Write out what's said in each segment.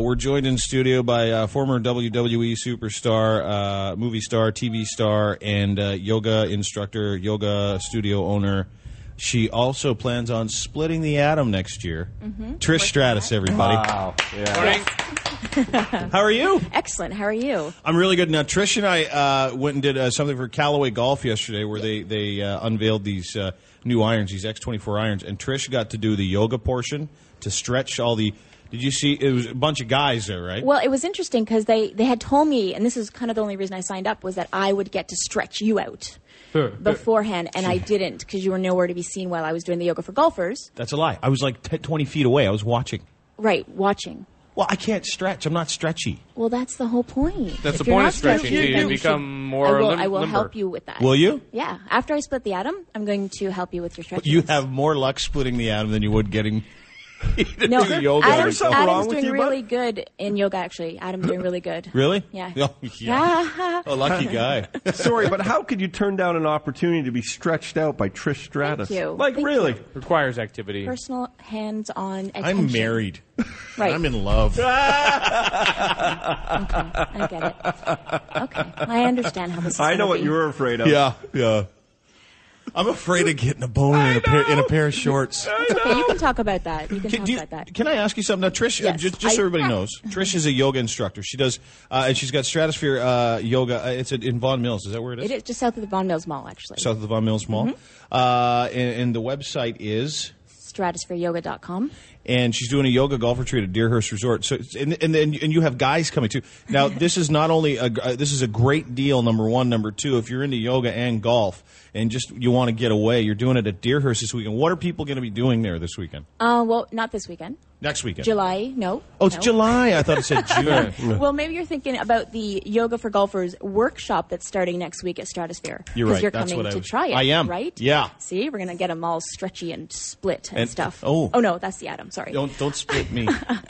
We're joined in studio by former WWE superstar, movie star, TV star, and yoga instructor, yoga studio owner. She also plans on splitting the atom next year. Trish Stratus, everybody. Wow. Yeah. How are you? Excellent. How are you? I'm really good. Now, Trish and I went and did something for Callaway Golf yesterday where they unveiled these new irons, these X24 irons, and Trish got to do the yoga portion to stretch all the... Did you see? It was a bunch of guys there, right? Well, it was interesting because they had told me, and this is kind of the only reason I signed up, was that I would get to stretch you out beforehand, and I didn't because you were nowhere to be seen while I was doing the yoga for golfers. That's a lie. I was like 20 feet away. I was watching. Right, watching. Well, I can't stretch. I'm not stretchy. Well, that's the whole point. That's If the you're point not of stretching. stretching, You then become more I will limber. help you with that. Will you? Yeah. After I split the atom, I'm going to help you with your stretching. You have more luck splitting the atom than you would getting to No, do yoga. Adam's something wrong with doing you, really good in yoga, actually. Adam's doing really good. Really? Yeah. Oh, yeah. A lucky guy. Sorry, but how could you turn down an opportunity to be stretched out by Trish Stratus? Thank you. Like, Thank really? Requires activity. Personal hands-on attention. I'm married. Right. I'm in love. Okay, I get it. Okay, I understand how this is I know gonna what be. you were afraid of. Yeah. I'm afraid of getting a boner in a pair of shorts. It's okay, you can talk about that. You can talk about that. Can I ask you something? Now, Trish, Yes. just so everybody knows, Trish is a yoga instructor. She does, and she's got Stratosphere Yoga. It's in Vaughan Mills. Is that where it is? It is just south of the Vaughan Mills Mall, actually. South of the Vaughan Mills Mall. And the website is... StratosphereYoga.com. And she's doing a yoga golf retreat at Deerhurst Resort. So, and you have guys coming too. Now, this is not only this is a great deal. Number one, number two. If you're into yoga and golf, and just you want to get away, you're doing it at Deerhurst this weekend. What are people going to be doing there this weekend? Well, not this weekend. Next weekend. July, no. Oh, it's no. July. I thought it said June. Well, maybe you're thinking about the Yoga for Golfers workshop that's starting next week at Stratosphere. You're right. You're That's coming what to I was- try it. I am. Right? Yeah. See, we're going to get them all stretchy and split and stuff. oh. no, that's the atom. Sorry. Don't split me.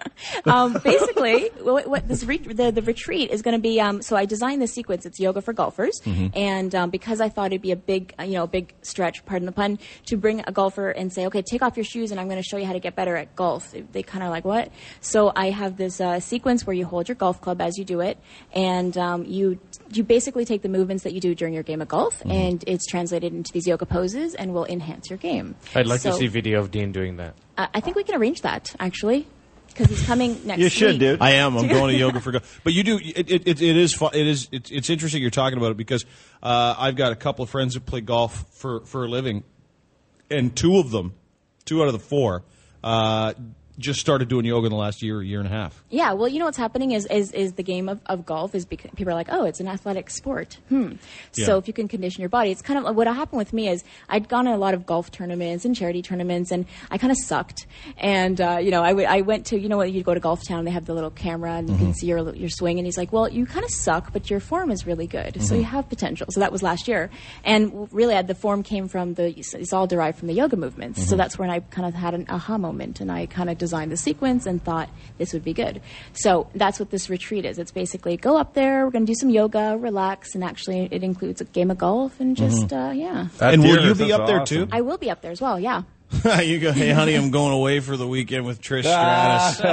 Basically, what this the retreat is going to be. So I designed this sequence. It's yoga for golfers, and because I thought it'd be a big stretch, pardon the pun, to bring a golfer and say, okay, take off your shoes, and I'm going to show you how to get better at golf. They kind of like, what? So I have this sequence where you hold your golf club as you do it, and you basically take the movements that you do during your game of golf, and it's translated into these yoga poses, and will enhance your game. I'd like to So, see video of Dean doing that. I think we can arrange that actually, because he's coming next week. You should, dude. I am. I'm going to yoga for golf. But you do. It is fun. It's interesting you're talking about it because I've got a couple of friends that play golf for a living, and two out of the four, just started doing yoga in the last year and a half. Yeah, well, you know what's happening is the game of golf is because people are like, oh, it's an athletic sport. Yeah. So if you can condition your body, it's kind of what happened with me is I'd gone to a lot of golf tournaments and charity tournaments, and I kind of sucked. And I went to you go to Golf Town, they have the little camera and you can see your swing, and he's like, well, you kind of suck, but your form is really good, so you have potential. So that was last year, and really the form came from it's all derived from the yoga movements. So that's when I kind of had an aha moment, and I kind of designed the sequence and thought this would be good. So that's what this retreat is. It's basically go up there, we're going to do some yoga, relax, and actually it includes a game of golf and just, yeah. And will you Deerhurst, be that's up there awesome. too? I will be up there as well, yeah. You go, hey honey, I'm going away for the weekend with Trish Stratus.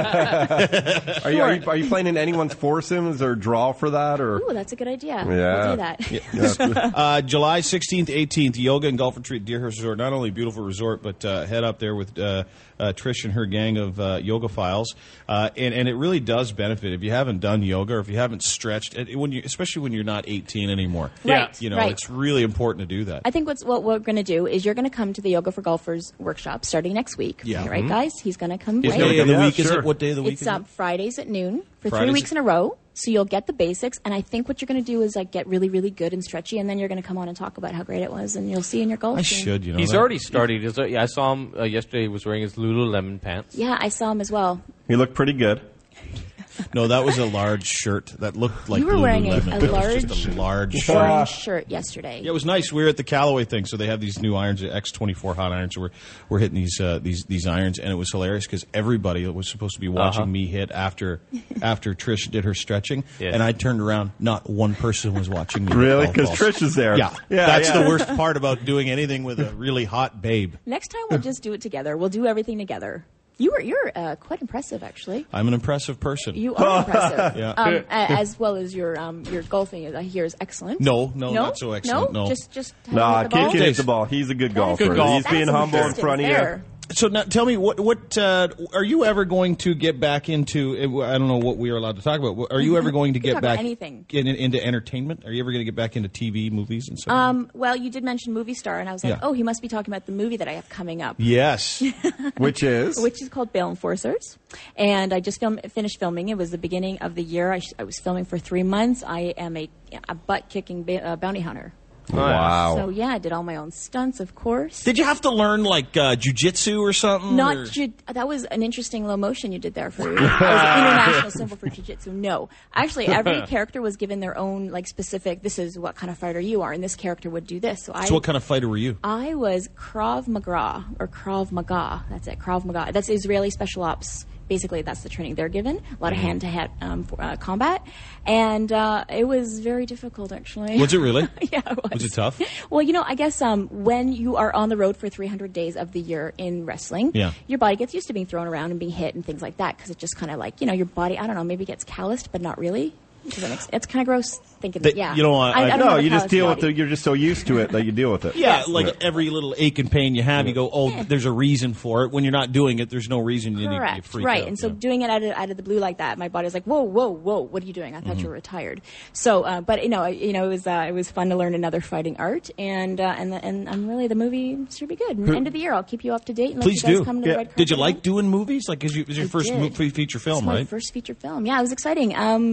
Are you playing in anyone's foursomes or draw for that? Or Ooh, that's a good idea. Yeah. We'll do that. July 16th, 18th, yoga and golf retreat at Deerhurst Resort. Not only a beautiful resort, but head up there with Trish and her gang of yoga files. And it really does benefit if you haven't done yoga or if you haven't stretched, especially when you're not 18 anymore. Right, You know, right. it's really important to do that. I think what we're going to do is you're going to come to the Yoga for Golfers workshop starting next week. Yeah. Right, guys? He's going to come. What right? day of the Yeah, week is sure. it? What day of the week It's is it? Fridays at noon for Fridays 3 weeks in a row. So you'll get the basics, and I think what you're going to do is get really, really good and stretchy, and then you're going to come on and talk about how great it was, and you'll see in your golf I game. should, you know. He's that. already started. I saw him yesterday. He was wearing his Lululemon pants. Yeah, I saw him as well. You look pretty good. No, that was a large shirt that looked like You were wearing a Lululemon. It was just a large shirt. Orange shirt yesterday. Yeah, it was nice. We were at the Callaway thing, so they have these new irons, the X24 hot irons. So we're hitting these irons, and it was hilarious because everybody was supposed to be watching me hit after Trish did her stretching, Yes. and I turned around. Not one person was watching me. hit Really? golf Because balls. Trish is there. Yeah, that's the worst part about doing anything with a really hot babe. Next time we'll just do it together. We'll do everything together. You're quite impressive, actually. I'm an impressive person. You are impressive. Yeah. As well as your golfing, I hear, is excellent. No, not so excellent. No. Just Nah, the ball? Kid hit the ball. He's a good golfer. Good golf. He's being That's humble in interesting. front of Fair. So now, tell me, what are you ever going to get back into? I don't know what we are allowed to talk about. Are you ever going to We can get talk about back anything. into entertainment? Are you ever going to get back into TV, movies, and stuff? Well, you did mention movie star, and I was like, Yeah. oh, he must be talking about the movie that I have coming up. Yes. you. Which is? Which is called Bail Enforcers. And I just finished filming. It was the beginning of the year. I was filming for 3 months. I am a butt-kicking bounty hunter. Wow. So, yeah, I did all my own stunts, of course. Did you have to learn like jiu-jitsu or something? That was an interesting low motion you did there for it was an international symbol for jiu-jitsu. No. Actually, every character was given their own like specific, this is what kind of fighter you are, and this character would do this. So what kind of fighter were you? I was Krav Maga, or Krav Maga. That's it, Krav Maga. That's Israeli special ops. Basically, that's the training they're given. A lot of hand-to-hand combat. And it was very difficult, actually. Was it really? Yeah, it was. Was it tough? Well, I guess when you are on the road for 300 days of the year in wrestling, Yeah. your body gets used to being thrown around and being hit and things like that because it just kind of like, your body, I don't know, maybe gets calloused, but not really. It's kind of gross thinking that, yeah. You know, I don't No, have a you just callous deal with body. it. You're just so used to it that you deal with it. Yeah, like every little ache and pain you have, you go, oh, there's a reason for it. When you're not doing it, there's no reason you need to Correct. freak Right. out. And so yeah. doing it out of the blue like that, my body's like, whoa, what are you doing? I thought you were retired. So, but it was fun to learn another fighting art, and I'm really, the movie should be good. And end of the year, I'll keep you up to date and let Please you guys do. come to the red carpet. Did you like doing movies? Like, it was your first did. feature film, It's my right? first feature film. Yeah, it was exciting.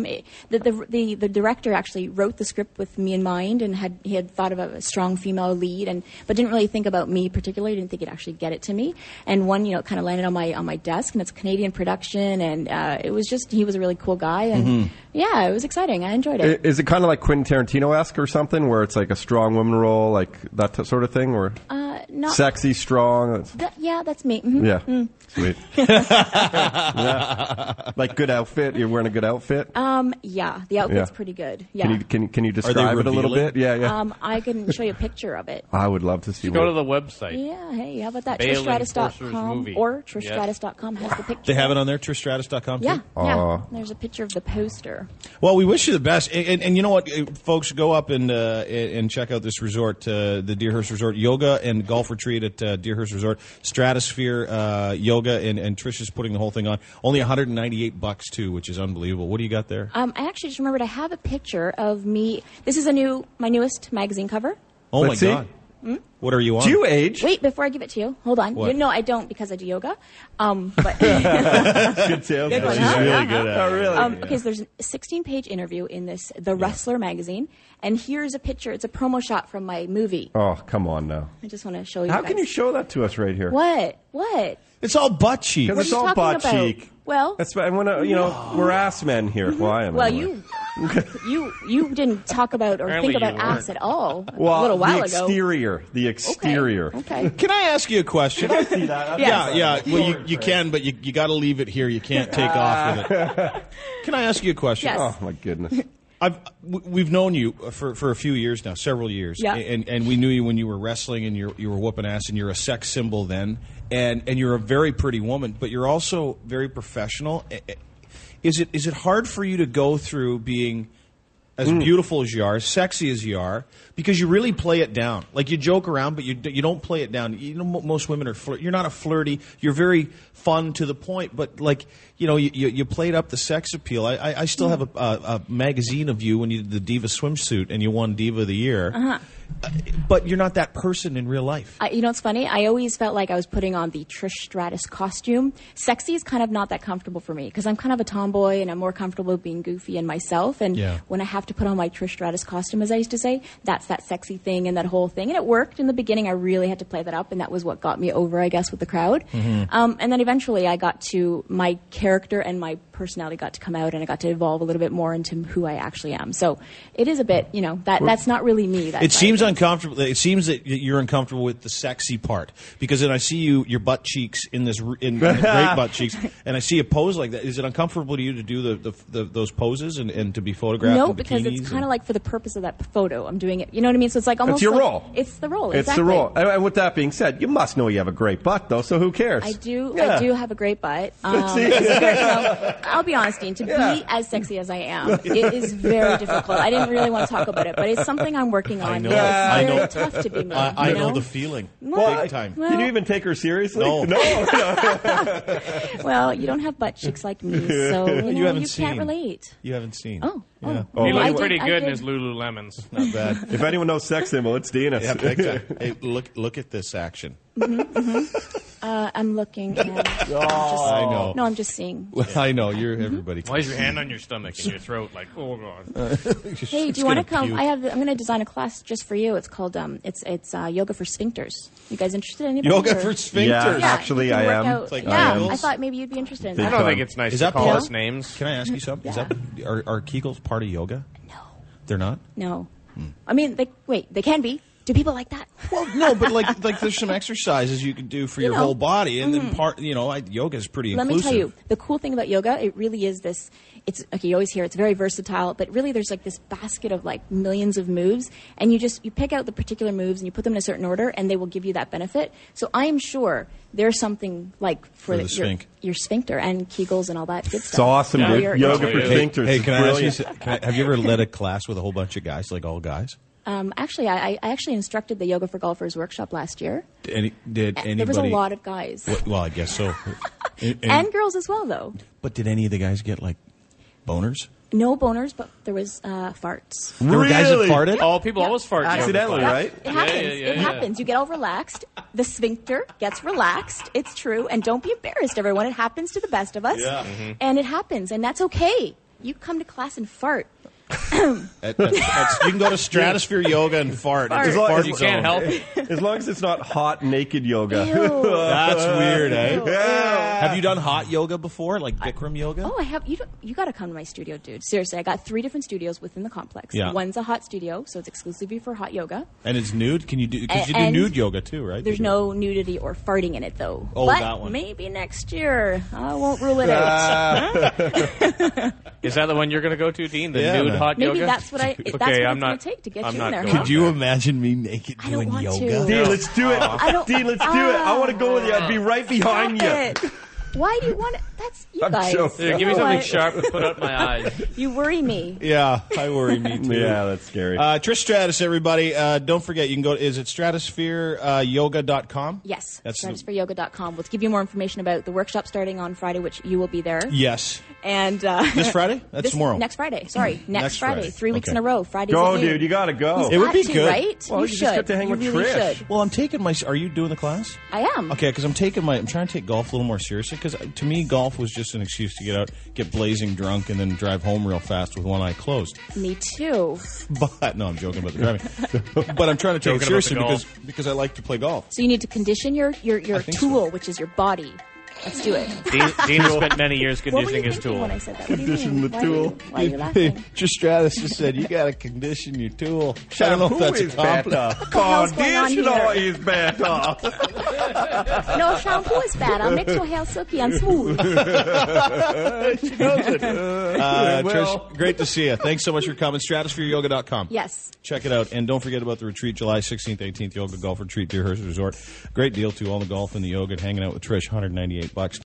The director actually wrote the script with me in mind, and he had thought of a strong female lead, but didn't really think about me particularly. Didn't think he'd actually get it to me. And one, kind of landed on my desk, and it's a Canadian production, and it was just, he was a really cool guy, and yeah, it was exciting. I enjoyed it. Is it kind of like Quentin Tarantino-esque or something, where it's like a strong woman role, like that sort of thing, or Not sexy, strong? yeah, that's me. Mhm. Yeah, sweet. Yeah. Like good outfit. You're wearing a good outfit. Yeah, the outfit's Yeah. pretty good. Yeah. Can you describe it a little revealing? bit? Yeah. I can show you a picture of it. I would love to see. Go one. to the website. Yeah, hey, how about that? Bail Enforcers TrishStratus.com movie. or TrishStratus.com has the picture. They have it on there, TrishStratus.com? Yeah, too? yeah. There's a picture of the poster. Well, we wish you the best, and you know what, folks, go up and check out this resort, the Deerhurst Resort Yoga and Golf Retreat at Deerhurst Resort, Stratosphere Yoga, and Trish is putting the whole thing on. Only $198 too, which is unbelievable. What do you got there? I actually just remembered I have a picture of me. This is my newest magazine cover. Oh Let's my see. God! What are you on? Do you age? Wait, before I give it to you, hold on. What? No, I don't because I do yoga. But Good sales. Good one, She's huh? really Yeah, good at it. Oh, really? Okay, so there's a 16-page interview in this The Wrestler magazine, and here's a picture. It's a promo shot from my movie. Oh, come on now. I just want to show you. How guys. can you show that to us right here? What? What? It's all butt cheek. Because What it's are you all talking butt about? cheek. Well, That's I want to. We're ass men here. Well, I am. well, anyway. you didn't talk about or Apparently think about you weren't. ass at all Well, a little while the ago. exterior. The exterior. Okay. Can I ask you a question? See that? Yes. Yeah. Well, you can, but you got to leave it here. You can't take off with it. Can I ask you a question? Yes. Oh my goodness. We've known you for a few years now, several years, Yeah. and we knew you when you were wrestling and you were whooping ass, and you're a sex symbol then, and you're a very pretty woman, but you're also very professional. Is it hard for you to go through being as beautiful as you are, as sexy as you are, because you really play it down? Like, you joke around, but you don't play it down. Most women are you're not a flirty. You're very fun to the point, but like, you played up the sex appeal. I still have a magazine of you when you did the Diva swimsuit and you won Diva of the Year. Uh-huh. But you're not that person in real life. What's funny? I always felt like I was putting on the Trish Stratus costume. Sexy is kind of not that comfortable for me because I'm kind of a tomboy and I'm more comfortable being goofy and myself. And Yeah. when I have to put on my Trish Stratus costume, as I used to say, that's that sexy thing and that whole thing. And it worked in the beginning. I really had to play that up, and that was what got me over, I guess, with the crowd. And then eventually I got to my character and my personality got to come out, and I got to evolve a little bit more into who I actually am. So it is a bit, that's not really me. That It seems seems uncomfortable. It seems that you're uncomfortable with the sexy part because then I see your butt cheeks in great butt cheeks, and I see a pose like that. Is it uncomfortable to you to do those poses and to be photographed? No, in because bikinis it's kind of like for the purpose of that photo. I'm doing it. You know what I mean? So it's like almost It's your like, role. It's the role. It's exactly. the role. And with that being said, you must know you have a great butt, though. So who cares? I do. Yeah. I do have a great butt. See? It's very, I'll be honest, Dean. To be as sexy as I am, it is very difficult. I didn't really want to talk about it, but it's something I'm working on. I know. Yeah, I it's very know. tough to be me. I you know the feeling. Big time. Well- Can you even take her seriously? No. Well, you don't have butt cheeks like me, so You haven't you seen. can't relate. You haven't seen. Oh, Yeah. oh. He Oh, looked I did- pretty I good in did. his Lululemons. Not bad. If anyone knows sex symbol, it's Dina. Yeah, big time. Hey, look at this action. I'm looking at. I know. No, I'm just seeing. I know. You're everybody. Why is your hand on your stomach and your throat like, oh god? Hey, do you want to come? I'm going to design a class just for you. It's called it's yoga for sphincters. You guys interested in anybody? Yoga or- for sphincters. Yeah. Yeah, Actually, you can I work am. out- It's like yeah, Kegels. I thought maybe you'd be interested in Big I that. don't time. think it's nice Is to that call part- us names. Can I ask you something? Yeah. Is that are Kegels part of yoga? No, They're not. no. I mean, they can be. Do people like that? Well, no, but like there's some exercises you can do for your know. whole body, and then yoga is pretty Let inclusive. me tell you, the cool thing about yoga, it really is this. It's okay. You always hear it's very versatile, but really there's like this basket of like millions of moves, and you pick out the particular moves and you put them in a certain order, and they will give you that benefit. So I am sure there's something like for the your sphincter and Kegels and all that good stuff. It's awesome, For dude. your- Yoga for Hey, sphincters. Hey, is can I ask brilliant. you? Have you ever led a class with a whole bunch of guys, like all guys? Actually, I actually instructed the Yoga for Golfers workshop last year. Did anybody? There was a lot of guys Well, I guess so. and girls as well, though. But did any of the guys get like boners? No boners, but there was farts. There were guys that Really? farted. Oh, people always fart in yoga Accidentally, class. right? It happens. yeah, It yeah. happens. You get all relaxed. The sphincter gets relaxed. It's true. And don't be embarrassed, everyone. It happens to the best of us. Yeah. And it happens. And that's okay. You come to class and fart. You can go to Stratosphere Yoga and fart. Fart. It's As long- fart You zone. can't help it. As long as it's not hot, naked yoga. Ew. That's weird, eh? Ew. Have you done hot yoga before, like Bikram yoga? Oh, I have. You got to come to my studio, dude. Seriously, I got 3 different studios within the complex. Yeah. One's a hot studio, so it's exclusively for hot yoga. And it's nude. Can you do? Because you do And nude yoga too, right? There's no nudity or farting in it, though. Oh, but that one. maybe next year. I won't rule it out. Is that the one you're going to go to, Dean? The Yeah, nude man. hot Maybe yoga? that's what Okay, it's I'm going not- to take to get I'm you not in there. going. huh? Could you imagine me naked I doing don't want yoga? to. Dean, let's do it. I don't- Dean, let's do it. I want to go with you. I'd be right behind you. Stop it. Why do you want it? That's you I'm guys. joking. Here, give me You know something what? sharp to put out my eyes. You worry me. Yeah, I worry me too. Yeah, that's scary. Trish Stratus, everybody. Don't forget, you can go. Is it stratosphereyoga.com? Yes. That's That's for We'll give you more information about the workshop starting on Friday, which you will be there. Yes. And This Friday? That's tomorrow. Next Friday. Sorry, next Next Friday. Friday. 3 weeks Okay. in a row. Fridays. Go, at noon. dude. You got to go. It would be Got to, good. right? Well, you should. just get to hang you with really Trish. should. Well, I'm taking my. Are you doing the class? I am. Okay, because I'm trying to take golf a little more seriously. Because to me, golf was just an excuse to get out, get blazing drunk, and then drive home real fast with one eye closed. Me too. But no, I'm joking about the driving. But I'm trying to take it Joking about the seriously golf. because I like to play golf. So you need to condition your think tool, which is your body. Let's do it. Dean has spent many years What were you conditioning his thinking tool. when I said that? What do you Condition mean? the Why are you- tool. Why are you laughing? Just Stratus just said you got to condition your tool. I don't know if that's a is compliment. better. the hell's going on Conditioner here? is better. No, shampoo is bad. I'll make your hair silky and smooth. Trish, great to see you. Thanks so much for coming. StratosphereYoga.com. Yes. Check it out. And don't forget about the retreat, July 16th, 18th, Yoga Golf Retreat, Deerhurst Resort. Great deal, too. All the golf and the yoga and hanging out with Trish, $198.